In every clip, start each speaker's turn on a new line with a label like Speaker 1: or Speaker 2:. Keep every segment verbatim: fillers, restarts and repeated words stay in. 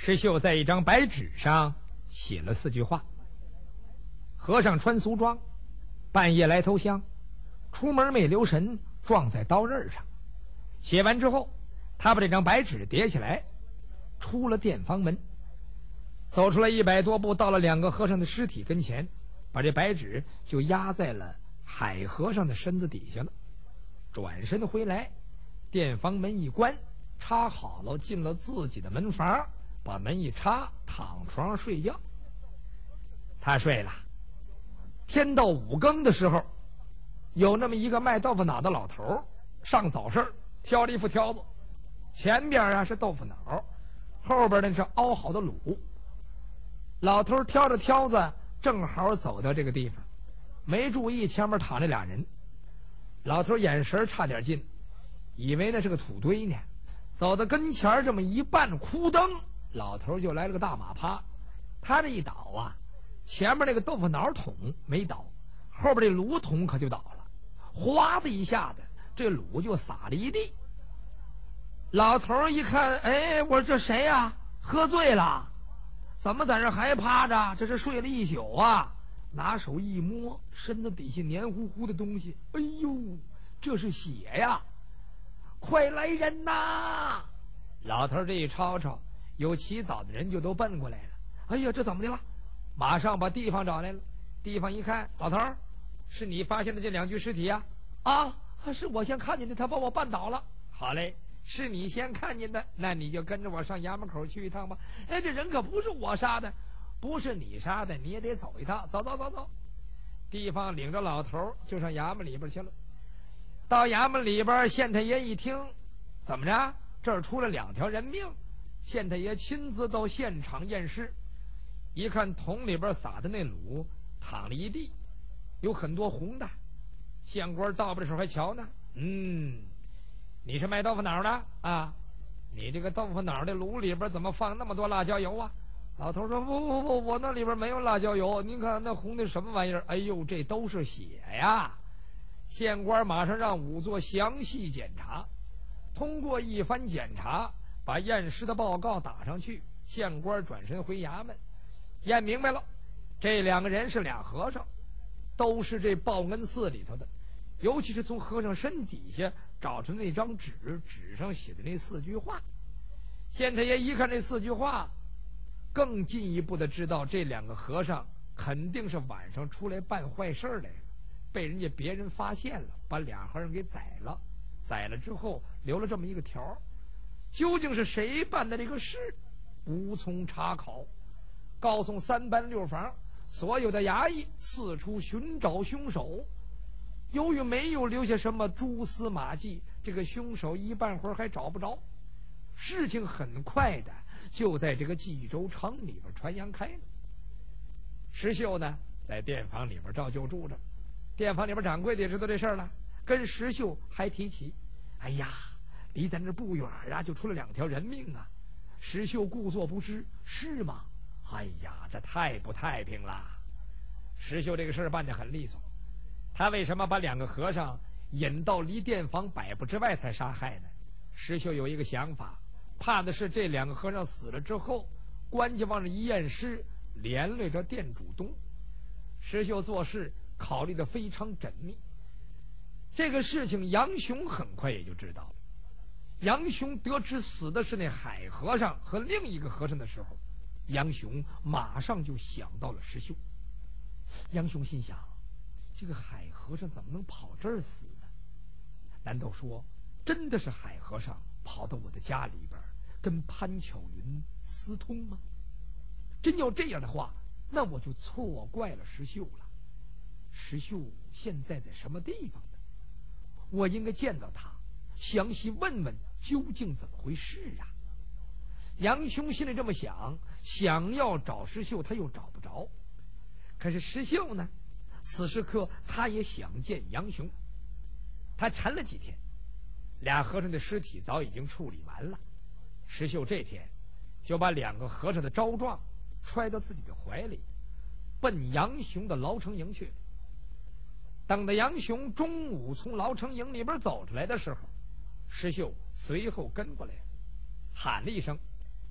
Speaker 1: 石秀在一张白纸上写了四句话：和尚穿俗装，半夜来投香，出门没留神撞在刀刃上。写完之后，他把这张白纸叠起来，出了殿房门，走出来一百多步，到了两个和尚的尸体跟前，把这白纸就压在了海和尚的身子底下了。转身回来，殿房门一关，插好了，进了自己的门房，把门一插，躺床上睡觉。他睡了，天到五更的时候，有那么一个卖豆腐脑的老头上早市挑了一副挑子，前边啊是豆腐脑，后边呢是熬好的卤。老头挑着挑子，正好走到这个地方，没注意前面躺着俩人。老头眼神差点进，以为那是个土堆呢，走到跟前这么一绊，哭蹬，老头就来了个大马趴。他这一倒啊，前面那个豆腐脑桶没倒，后边这卤桶可就倒了，哗的一下子，这卤就洒了一地。老头一看，哎，我说这谁呀、啊？喝醉了？怎么在这还趴着？这是睡了一宿啊！拿手一摸，身子底下黏糊糊的东西，哎呦，这是血呀！快来人呐！老头这一吵吵，有起早的人就都奔过来了。哎呀，这怎么的了？马上把地方找来了。地方一看，老头，是你发现的这两具尸体呀？啊，是我先看见的，他把我绊倒了。好嘞，是你先看见的，那你就跟着我上衙门口去一趟吧。哎，这人可不是我杀的，不是你杀的，你也得走一趟。走走走走。地方领着老头就上衙门里边去了。到衙门里边，县太爷一听，怎么着？这儿出了两条人命。县太爷亲自到现场验尸，一看桶里边撒的那卤淌了一地，有很多红的。县官到不的时候还瞧呢，嗯，你是卖豆腐脑的啊？你这个豆腐脑的卤里边怎么放那么多辣椒油啊？老头说：不不不，我那里边没有辣椒油。您看那红的什么玩意儿？哎呦，这都是血呀！县官马上让仵作详细检查。通过一番检查，把验尸的报告打上去。县官转身回衙门，验明白了，这两个人是俩和尚，都是这报恩寺里头的。尤其是从和尚身底下找出那张纸，纸上写的那四句话。县太爷一看这四句话，更进一步的知道这两个和尚肯定是晚上出来办坏事来了，被人家别人发现了，把俩和尚给宰了。宰了之后留了这么一个条，究竟是谁办的这个事，无从查考。告诉三班六房所有的衙役四处寻找凶手。由于没有留下什么蛛丝马迹，这个凶手一半会儿还找不着。事情很快的就在这个冀州城里边传扬开了。石秀呢，在店房里边照旧住着。店房里边掌柜的也知道这事儿了，跟石秀还提起：哎呀，离咱这不远啊，就出了两条人命啊！石秀故作不知，是吗？哎呀，这太不太平了！石秀这个事儿办得很利索。他为什么把两个和尚引到离店房百步之外才杀害呢？石秀有一个想法，怕的是这两个和尚死了之后，官家往这一验尸，连累着店主东。石秀做事考虑得非常缜密。这个事情杨雄很快也就知道了。杨雄得知死的是那海和尚和另一个和尚的时候，杨雄马上就想到了石秀。杨雄心想，这个海和尚怎么能跑这儿死呢？难道说真的是海和尚跑到我的家里边跟潘巧云私通吗？真要这样的话，那我就错怪了石秀了。石秀现在在什么地方呢？我应该见到他，详细问问究竟怎么回事啊！杨雄心里这么想，想要找石秀他又找不着。可是石秀呢，此时刻他也想见杨雄。他缠了几天，俩和尚的尸体早已经处理完了。石秀这天就把两个和尚的招状揣到自己的怀里，奔杨雄的牢城营去。等到杨雄中午从牢城营里边走出来的时候，石秀随后跟过来，喊了一声：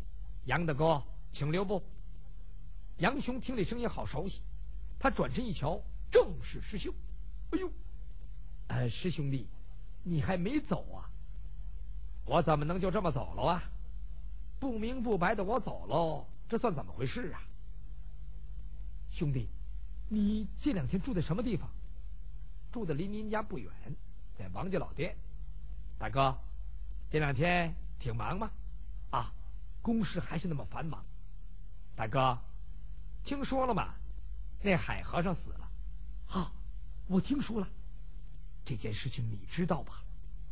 Speaker 1: 杨大哥，请留步。杨雄听这声音好熟悉，他转身一瞧，正是石秀。哎呦，呃，石兄弟，你还没走啊？我怎么能就这么走了啊？不明不白的我走喽，这算怎么回事啊？兄弟，你这两天住在什么地方？住的离您家不远，在王家老店。大哥，这两天挺忙吗？啊，公事还是那么繁忙。大哥，听说了吗？那海和尚死了。啊，我听说了。这件事情你知道吧？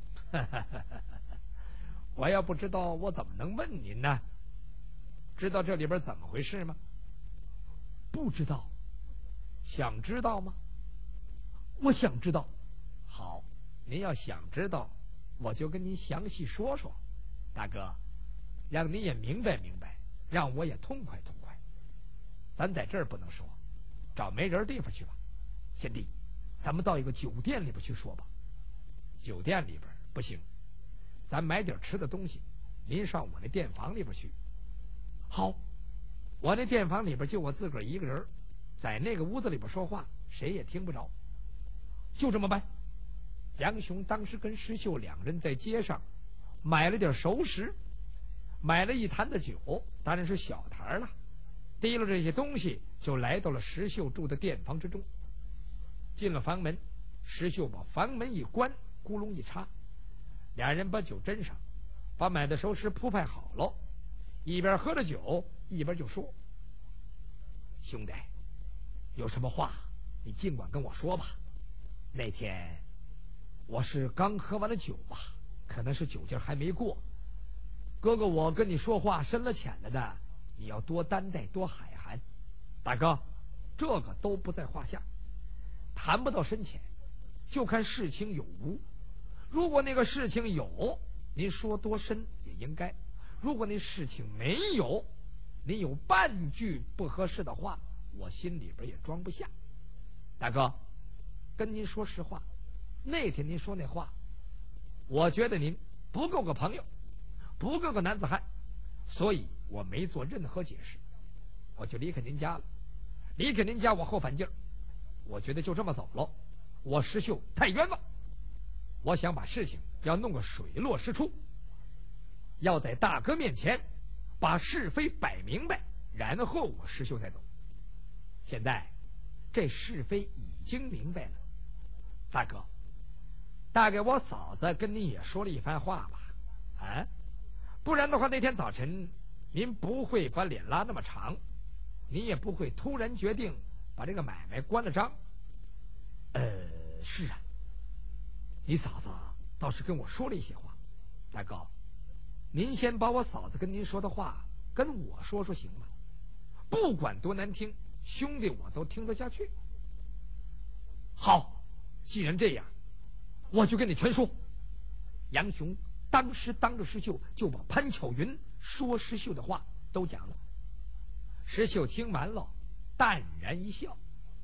Speaker 1: 我要不知道，我怎么能问您呢？知道这里边怎么回事吗？不知道。想知道吗？我想知道。好，您要想知道，我就跟您详细说说。大哥，让您也明白明白，让我也痛快痛快。咱在这儿不能说，找没人地方去吧。贤弟，咱们到一个酒店里边去说吧。酒店里边不行，咱买点吃的东西，您上我那店房里边去。好，我那店房里边就我自个儿一个人，在那个屋子里边说话，谁也听不着。就这么办。杨雄当时跟石秀两人在街上买了点熟食，买了一坛子酒，当然是小坛了。提了这些东西，就来到了石秀住的店房之中。进了房门，石秀把房门一关，咕隆一插，俩人把酒斟上，把买的熟食铺排好了，一边喝着酒，一边就说：“兄弟，有什么话你尽管跟我说吧。那天我是刚喝完了酒吧，可能是酒劲还没过。哥哥，我跟你说话深了浅了的，你要多担待多海涵。大哥，这个都不在话下，谈不到深浅，就看事情有无。如果那个事情有，您说多深也应该；如果那事情没有，您有半句不合适的话，我心里边也装不下。大哥，跟您说实话，那天您说那话，我觉得您不够个朋友，不够个男子汉，所以我没做任何解释，我就离开您家了。离开您家我后反劲儿，我觉得就这么走了，我石秀太冤枉。我想把事情要弄个水落石出，要在大哥面前把是非摆明白，然后我石秀再走。现在这是非已经明白了，大哥，大概我嫂子跟您也说了一番话吧？啊，不然的话那天早晨您不会把脸拉那么长，您也不会突然决定把这个买卖关了张。呃，是啊，你嫂子倒是跟我说了一些话。大哥，您先把我嫂子跟您说的话跟我说说行吗？不管多难听，兄弟我都听得下去。好，既然这样，我就跟你全说。杨雄当时当着石秀就把潘巧云说石秀的话都讲了。石秀听完了，淡然一笑：“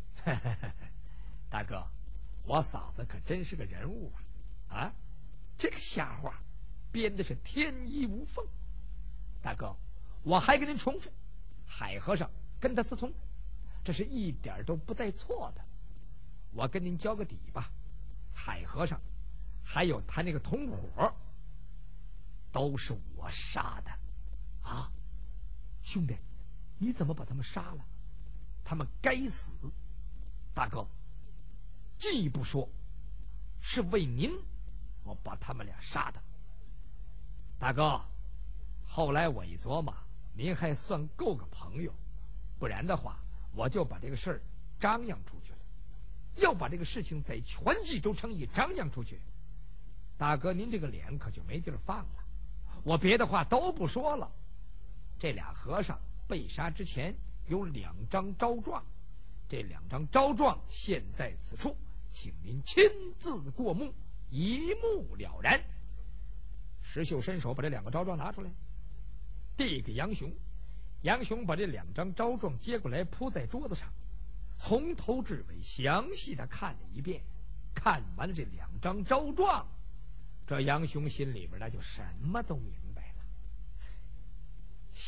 Speaker 1: 大哥，我嫂子可真是个人物啊！啊，这个瞎话编的是天衣无缝。大哥，我还跟您重复，海和尚跟他私通，这是一点都不带错的。我跟您交个底吧，海和尚还有他那个同伙都是我杀的。啊，兄弟，你怎么把他们杀了？他们该死。大哥，进一步说，是为您我把他们俩杀的。大哥，后来我一琢磨，您还算够个朋友，不然的话我就把这个事儿张扬出去了。要把这个事情在全冀州城一张扬出去，大哥您这个脸可就没地儿放了。我别的话都不说了，这俩和尚被杀之前有两张招状，这两张招状现在此处，请您亲自过目，一目了然。石秀伸手把这两个招状拿出来，递给杨雄。杨雄把这两张招状接过来，铺在桌子上，从头至尾详细的看了一遍。看完了这两张招状，这杨雄心里边那就什么都明白了。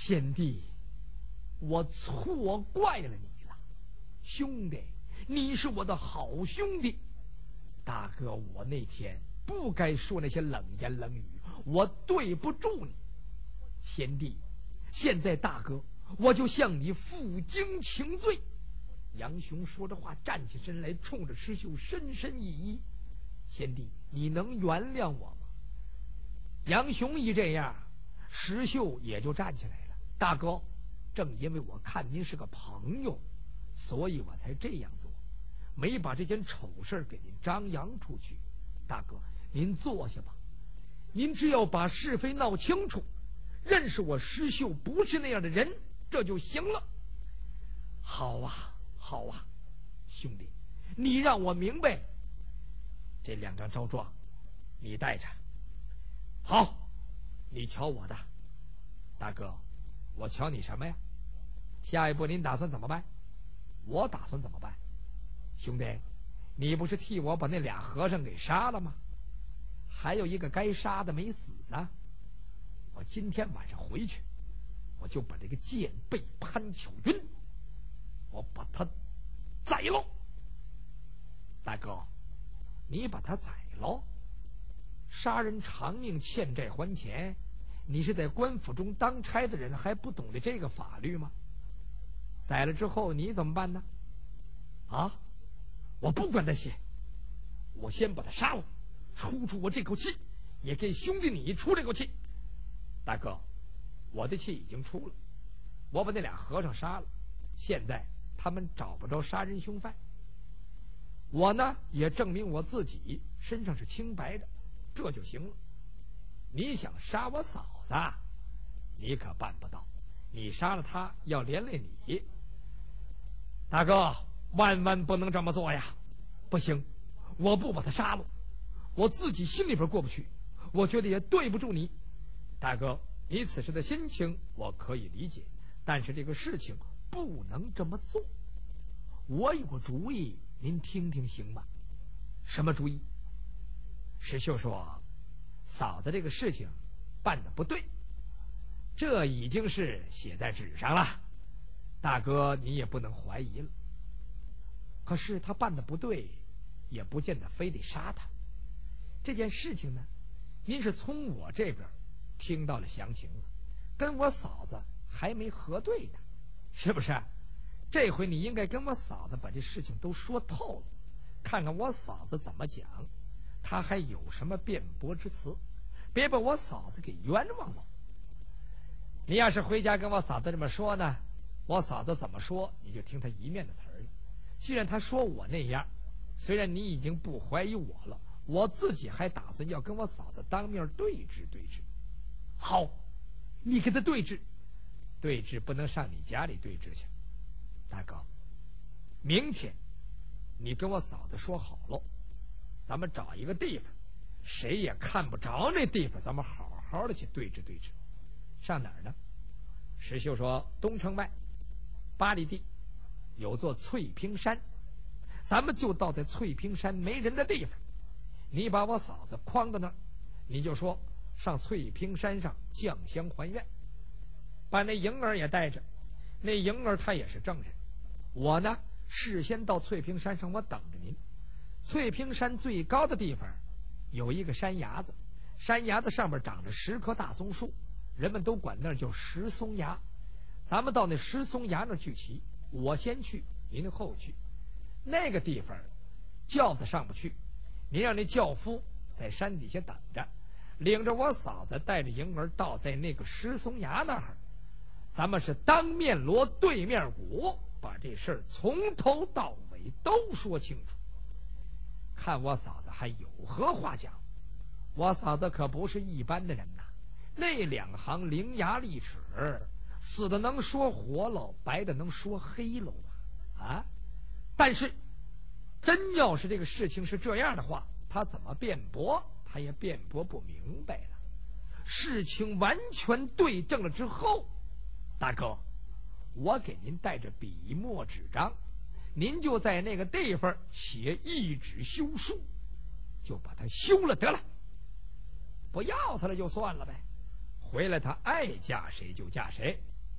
Speaker 1: 贤弟，我错怪了你了，兄弟，你是我的好兄弟。大哥，我那天不该说那些冷言冷语，我对不住你。贤弟，现在大哥，我就向你负荆请罪。杨雄说着话，站起身来，冲着石秀深深一揖：“贤弟，你能原谅我吗？”杨雄一这样，石秀也就站起来了。大哥，正因为我看您是个朋友，所以我才这样做，没把这件丑事给您张扬出去。大哥，您坐下吧，您只要把是非闹清楚，认识我石秀不是那样的人，这就行了。好啊，好啊，兄弟，你让我明白。这两张招状，你带着。好，你瞧我的。大哥，我瞧你什么呀？下一步您打算怎么办？我打算怎么办？兄弟，你不是替我把那俩和尚给杀了吗？还有一个该杀的没死呢。我今天晚上回去，我就把这个贱婢潘巧云，我把他宰了。大哥，你把他宰了？杀人偿命，欠债还钱，你是在官府中当差的人，还不懂得这个法律吗？宰了之后你怎么办呢？啊，我不管那些，我先把他杀了，出出我这口气，也给兄弟你出这口气。大哥，我的气已经出了，我把那俩和尚杀了，现在他们找不着杀人凶犯，我呢也证明我自己身上是清白的，这就行了。你想杀我嫂子，你可办不到，你杀了她要连累你。大哥，万万不能这么做呀！不行，我不把她杀了，我自己心里边过不去，我觉得也对不住你。大哥，你此时的心情我可以理解，但是这个事情不能这么做。我有个主意，您听听行吗？什么主意？石秀说，嫂子这个事情办得不对，这已经是写在纸上了，大哥你也不能怀疑了。可是他办得不对，也不见得非得杀他。这件事情呢，您是从我这边听到了详情了，跟我嫂子还没核对呢，是不是？这回你应该跟我嫂子把这事情都说透了，看看我嫂子怎么讲，她还有什么辩驳之词，别把我嫂子给冤枉了。你要是回家跟我嫂子这么说呢，我嫂子怎么说你就听她一面的词儿了。既然她说我那样，虽然你已经不怀疑我了，我自己还打算要跟我嫂子当面对质对质。好，你跟她对质，对质不能上你家里对质去。大哥，明天你跟我嫂子说好了，咱们找一个地方，谁也看不着那地方，咱们好好的去对质对质。上哪儿呢？石秀说，东城外八里地有座翠屏山，咱们就到在翠屏山没人的地方，你把我嫂子诓到那儿，你就说上翠屏山上降香还愿，把那莹儿也带着，那莹儿她也是证人。我呢事先到翠屏山上，我等着您。翠屏山最高的地方有一个山崖子，山崖子上面长着十棵大松树，人们都管那儿叫石松崖。咱们到那石松崖那儿聚齐，我先去，您后去。那个地方轿子上不去，您让那轿夫在山底下等着，领着我嫂子带着莹儿到在那个石松崖那儿，咱们是当面锣对面鼓，把这事儿从头到尾都说清楚，看我嫂子还有何话讲。我嫂子可不是一般的人呐，那两行伶牙俐齿，死的能说活喽，白的能说黑喽啊！啊！但是真要是这个事情是这样的话，他怎么辩驳他也辩驳不明白了。事情完全对证了之后，大哥，我给您带着笔墨纸张，您就在那个地方写一纸休书，就把它休了得了，不要他了就算了呗，回来他爱嫁谁就嫁谁，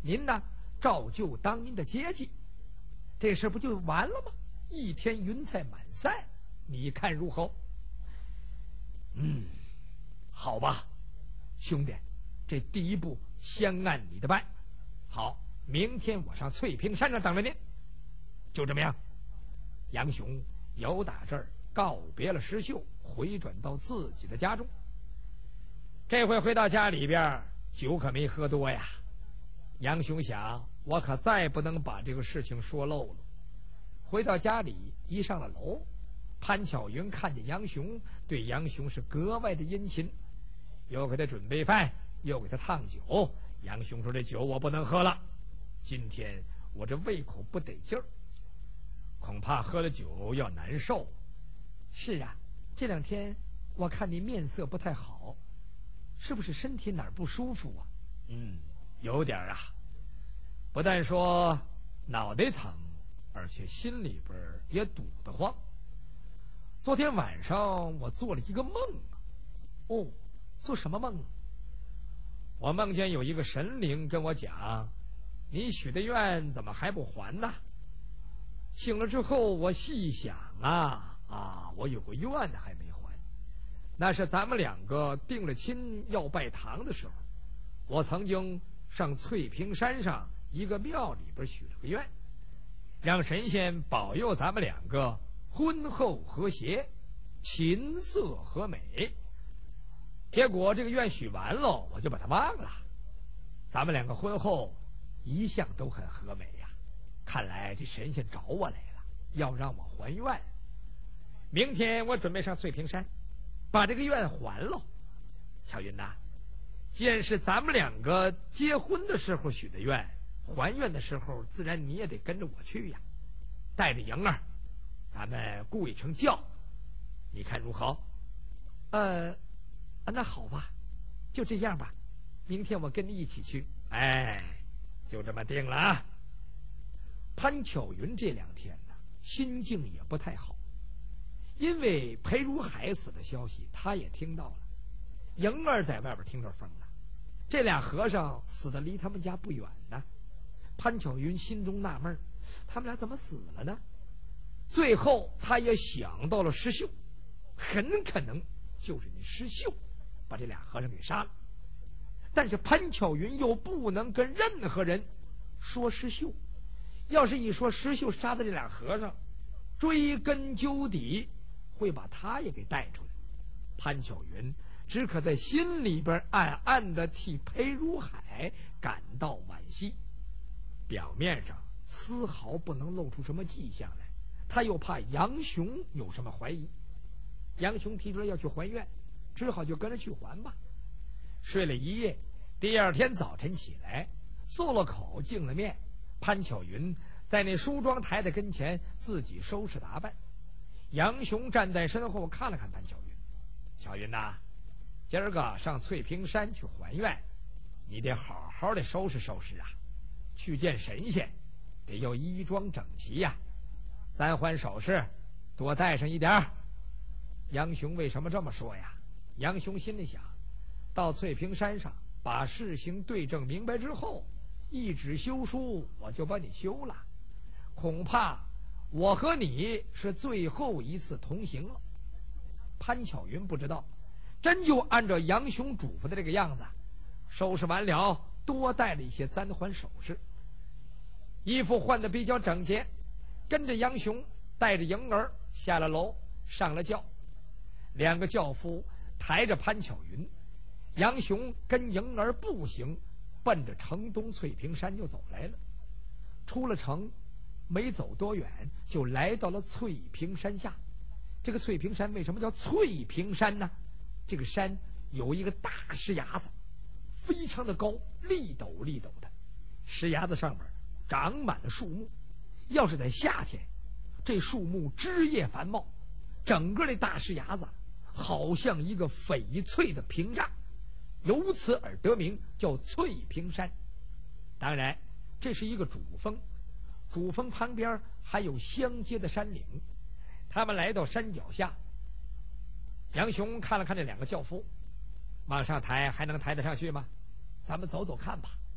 Speaker 1: 您呢照旧当您的接济，这事不就完了吗？一天云彩满散，你看如何？嗯，好吧，兄弟，这第一步先按你的办。好，明天我上翠屏山上等着您。就这么样，杨雄由打这儿告别了石秀，回转到自己的家中。这回回到家里边，酒可没喝多呀。杨雄想，我可再不能把这个事情说漏了。回到家里，一上了楼，潘巧云看见杨雄，对杨雄是格外的殷勤，又给他准备饭，又给他烫酒。杨雄说：“这酒我不能喝了，今天我这胃口不得劲儿，恐怕喝了酒要难受。”是啊，这两天我看你面色不太好，是不是身体哪儿不舒服啊？嗯，有点啊，不但说脑袋疼，而且心里边也堵得慌。昨天晚上我做了一个梦。哦，做什么梦啊？我梦见有一个神灵跟我讲，你许的愿怎么还不还呢？醒了之后我细想啊啊，我有个愿还没还，那是咱们两个定了亲要拜堂的时候，我曾经上翠屏山上一个庙里边许了个愿，让神仙保佑咱们两个婚后和谐，琴瑟和美。结果这个愿许完了，我就把它忘了。咱们两个婚后一向都很和美呀，看来这神仙找我来了，要让我还愿。明天我准备上翠屏山，把这个愿还了。巧云呐，既然是咱们两个结婚的时候许的愿，还愿的时候自然你也得跟着我去呀，带着莹儿，咱们雇一乘轿，你看如何？呃。啊，那好吧，就这样吧，明天我跟你一起去。哎，就这么定了啊。潘巧云这两天呢，心境也不太好，因为裴如海死的消息，他也听到了。莹儿在外边听着风了，这俩和尚死的离他们家不远呢。潘巧云心中纳闷，他们俩怎么死了呢？最后，他也想到了石秀，很可能就是你石秀把这俩和尚给杀了。但是潘巧云又不能跟任何人说石秀，要是一说石秀杀的这俩和尚，追根究底会把他也给带出来。潘巧云只可在心里边暗暗的替裴如海感到惋惜，表面上丝毫不能露出什么迹象来，他又怕杨雄有什么怀疑。杨雄提出来要去还愿，只好就跟着去还吧。睡了一夜，第二天早晨起来，漱了口，净了面，潘巧云在那梳妆台的跟前自己收拾打扮。杨雄站在身后看了看潘巧云，巧云呐，今儿个上翠屏山去还愿，你得好好的收拾收拾啊，去见神仙得要衣装整齐呀、啊，三环首饰多带上一点儿。杨雄为什么这么说呀？杨雄心里想，到翠屏山上把事情对证明白之后，一纸休书我就把你休了，恐怕我和你是最后一次同行了。潘巧云不知道，真就按照杨雄嘱咐的这个样子，收拾完了，多带了一些簪环首饰，衣服换得比较整洁，跟着杨雄带着莹儿下了楼，上了轿。两个轿夫抬着潘巧云，杨雄跟莹儿步行，奔着城东翠屏山就走来了。出了城，没走多远，就来到了翠屏山下。这个翠屏山为什么叫翠屏山呢？这个山有一个大石崖子，非常的高，立陡立陡的，石崖子上面长满了树木。要是在夏天，这树木枝叶繁茂，整个这大石崖子好像一个翡翠的屏障，由此而得名叫翠屏山。当然这是一个主峰，主峰旁边还有相接的山岭。他们来到山脚下，杨雄看了看这两个轿夫，往上抬还能抬得上去吗？咱们走走看吧。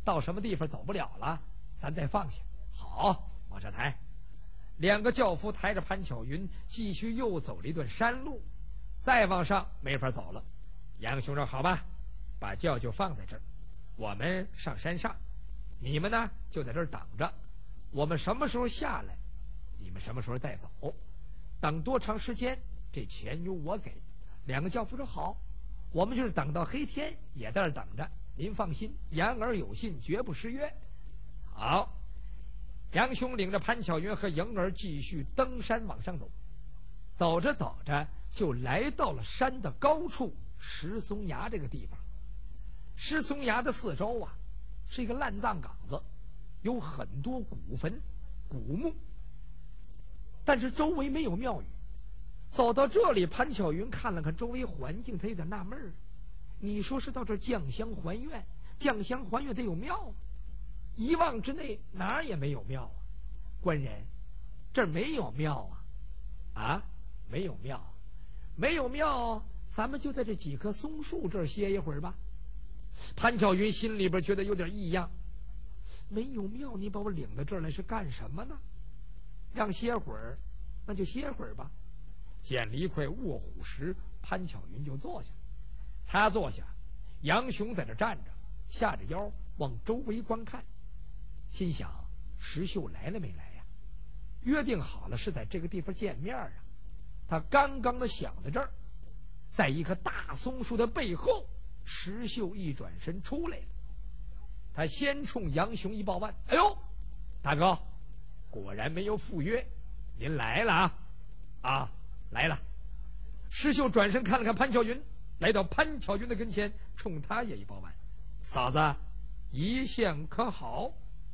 Speaker 1: 到什么地方走不了了，咱再放下。好，往这抬。两个轿夫抬着潘巧云，继续又走了一段山路，再往上没法走了。杨雄说：“好吧，把轿就放在这儿，我们上山上，你们呢就在这儿等着，我们什么时候下来，你们什么时候再走。等多长时间，这钱由我给。”两个轿夫说：“好，我们就是等到黑天也在这儿等着。您放心，言而有信，绝不失约。”好。杨雄领着潘巧云和莹儿继续登山往上走，走着走着就来到了山的高处石松崖这个地方。石松崖的四周啊是一个烂葬岗子，有很多古坟古墓，但是周围没有庙宇。走到这里，潘巧云看了看周围环境，他有点纳闷儿，你说是到这儿降香还愿，降香还愿得有庙啊，一望之内哪儿也没有庙啊！官人，这儿没有庙啊！啊，没有庙，没有庙，咱们就在这几棵松树这儿歇一会儿吧。潘巧云心里边觉得有点异样，没有庙，你把我领到这儿来是干什么呢？让歇会儿，那就歇会儿吧。捡了一块卧虎石，潘巧云就坐下。他坐下，杨雄在这站着，下着腰往周围观看。心想石秀来了没来呀？约定好了是在这个地方见面啊。他刚刚的想到这儿，在一棵大松树的背后，石秀一转身出来了。他先冲杨雄一抱腕：“哎呦，大哥，果然没有赴约，您来了啊！啊，来了。”石秀转身看了看潘巧云，来到潘巧云的跟前，冲他也一抱腕：“嫂子，一向可好？”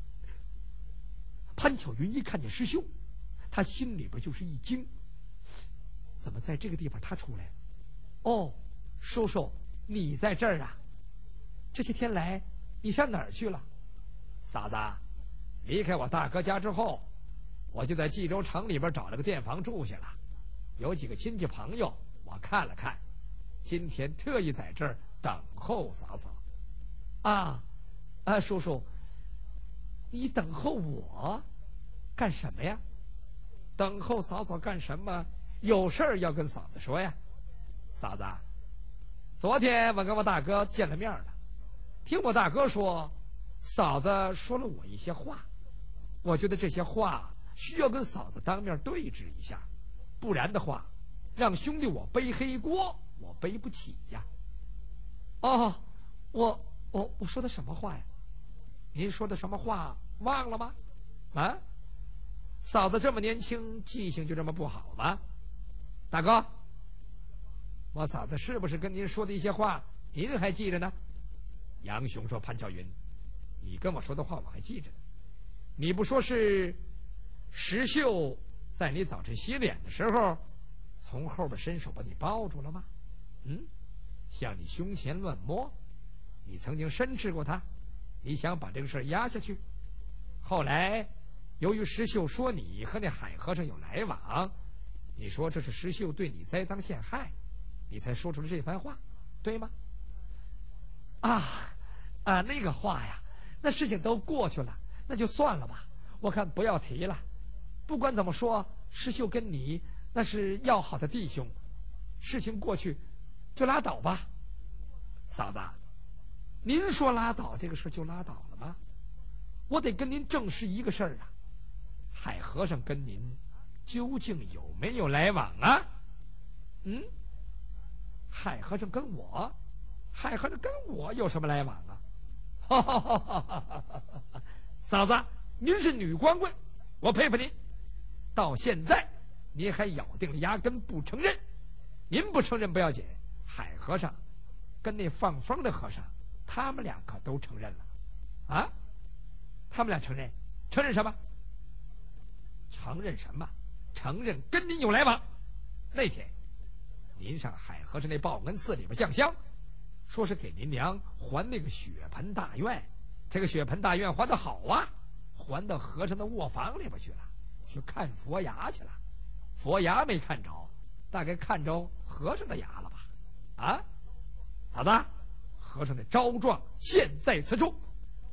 Speaker 1: 潘巧云一看见石秀，他心里边就是一惊，怎么在这个地方他出来？哦，叔叔，你在这儿啊？这些天来你上哪儿去了？嫂子，离开我大哥家之后，我就在冀州城里边找了个店房住下了，有几个亲戚朋友我看了看，今天特意在这儿等候嫂嫂。啊啊，叔叔，你等候我干什么呀？等候嫂嫂干什么？有事儿要跟嫂子说呀。嫂子，昨天我跟我大哥见了面了，听我大哥说，嫂子说了我一些话，我觉得这些话需要跟嫂子当面对质一下，不然的话，让兄弟我背黑锅，我背不起呀。哦，我我我说的什么话呀？您说的什么话忘了吗？啊，嫂子这么年轻，记性就这么不好吗？大哥，我嫂子是不是跟您说的一些话您还记着呢？杨雄说：“潘巧云，你跟我说的话我还记着呢。你不说是石秀在你早晨洗脸的时候从后边伸手把你抱住了吗？嗯，向你胸前乱摸，你曾经申斥过他，你想把这个事压下去。后来由于石秀说你和那海和尚有来往，你说这是石秀对你栽赃陷害，你才说出了这番话，对吗？啊啊，那个话呀，那事情都过去了，那就算了吧，我看不要提了。不管怎么说，石秀跟你那是要好的弟兄，事情过去就拉倒吧。嫂子，您说拉倒这个事就拉倒了吗？我得跟您证实一个事儿啊，海和尚跟您究竟有没有来往啊？嗯，海和尚跟我，海和尚跟我有什么来往啊？哈哈哈哈哈哈！嫂子，您是女光棍，我佩服您。到现在您还咬定了牙根不承认。您不承认不要紧，海和尚跟那放风的和尚，他们俩可都承认了啊！他们俩承认，承认什么？承认什么？承认跟您有来往。那天您上海和尚那报恩寺里边降香，说是给您娘还那个血盆大愿，这个血盆大愿还得好啊，还到和尚的卧房里边去了，去看佛牙去了。佛牙没看着，大概看着和尚的牙了吧？啊，嫂子，和尚的招状现在此处。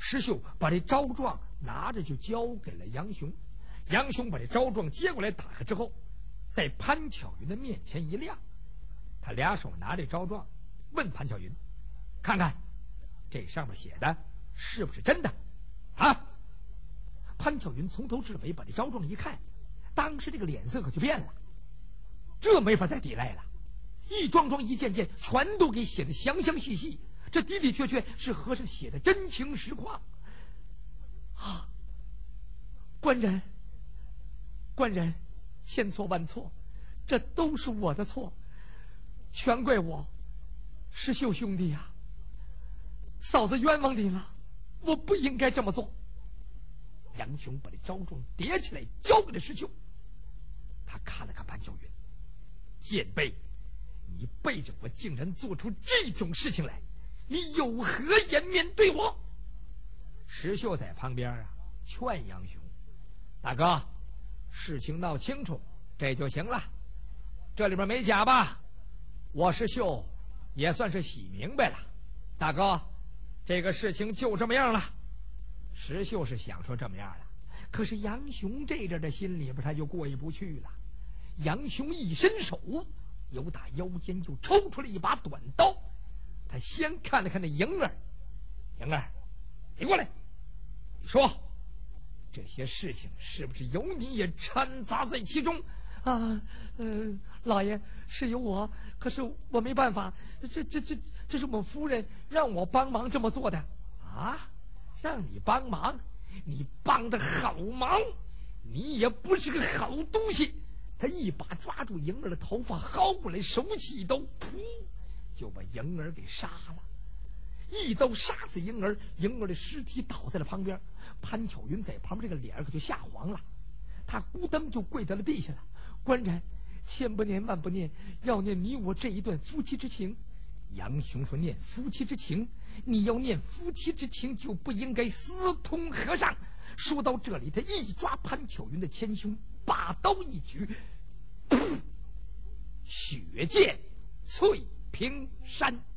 Speaker 1: 石秀把这招状拿着就交给了杨雄，杨雄把这招状接过来打开之后，在潘巧云的面前一亮，他俩手拿这招状问潘巧云：看看这上面写的是不是真的啊？潘巧云从头至尾把这招状一看，当时这个脸色可就变了，这没法再抵赖了，一桩桩一件件全都给写的详详细细，这的的确确是和尚写的真情实况啊！官人，官人，千错万错，这都是我的错，全怪我，石秀兄弟呀、啊，嫂子冤枉你了，我不应该这么做。杨雄把这招状叠起来交给了石秀，他看了看潘巧云，贱婢，你背着我竟然做出这种事情来，你有何颜面对我？石秀在旁边啊劝杨雄：大哥，事情闹清楚这就行了，这里边没假吧？我石秀也算是洗明白了，大哥，这个事情就这么样了。石秀是想说这么样了，可是杨雄这阵的心里边他就过意不去了。杨雄一伸手，由打腰间就抽出了一把短刀，他先看了看那莹儿，莹儿，你过来，你说这些事情是不是有你也掺杂在其中
Speaker 2: 啊？呃，老爷是有我，可是我没办法，这这这这是我夫人让我帮忙这么做的
Speaker 1: 啊！让你帮忙，你帮的好忙，你也不是个好东西。他一把抓住莹儿的头发薅过来，手起一刀，噗，就把莹儿给杀了。一刀杀死莹儿，莹儿的尸体倒在了旁边。潘巧云在旁边这个脸可就吓黄了，他咕噔就跪在了地下了。
Speaker 2: 官人，千不念万不念，要念你我这一段夫妻之情。
Speaker 1: 杨雄说：念夫妻之情，你要念夫妻之情，就不应该私通和尚。说到这里，他一抓潘巧云的前胸，把刀一举，噗，血溅翠屏山。